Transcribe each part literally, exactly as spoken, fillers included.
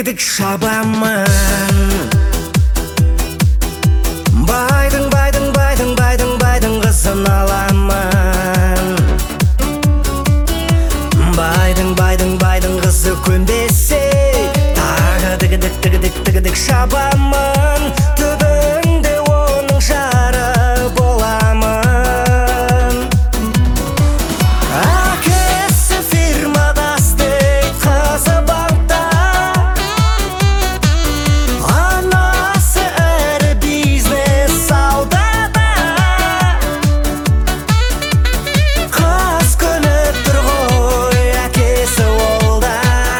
тігідік шабамын. Байдың, байдың, байдың, байдың, байдың қызын аламын. Байдың, байдың, байдың қызы көнбесе, тағы тігідік, тігідік, тігідік шабамын. Түбінде оның жары боламын. Әкесі фирмада істейді, қызы банкта. Анасы ірі бизнес саудада. Қыз күліп тұр ғой, әкесі олда.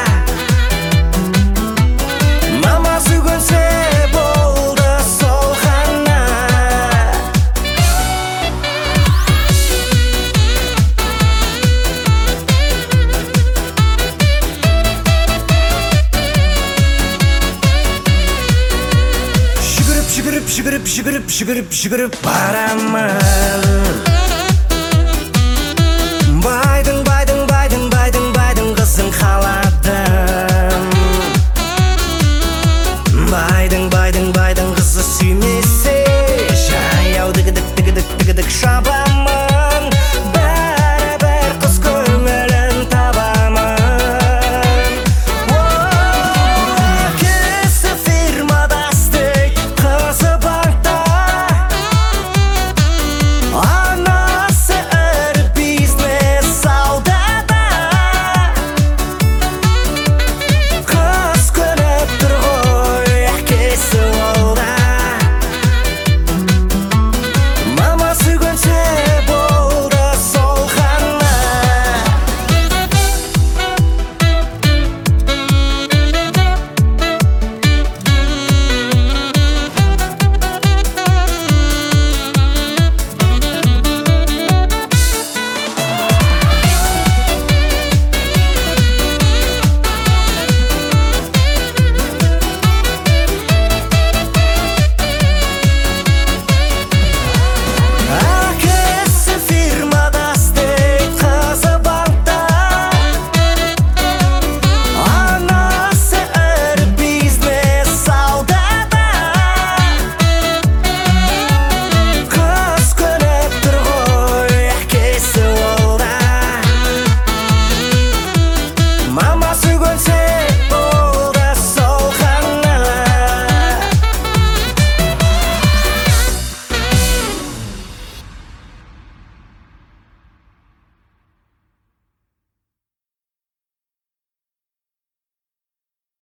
Мама сүйгенсе болды сол ғана. Жүгіріп, жүгіріп, жүгіріп, жүгіріп, жүгіріп, жүгіріп барамын.